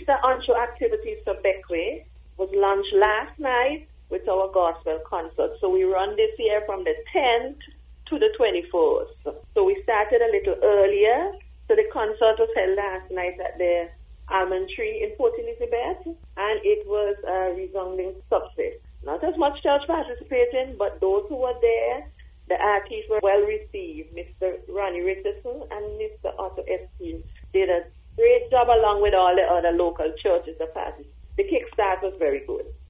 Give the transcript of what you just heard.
Easter on-show activities for Beckway was launched last night with our gospel concert. So we run this year from the 10th to the 24th. So we started a little earlier. So the concert was held last night at the Almond Tree in Port Elizabeth, and it was a resounding success. Not as much church participating, but those who were there, the artists were well received. Mr. Ronnie Richardson and Mr. Otto Epstein did a great job along with all the other local churches that participated. The kickstart was very good.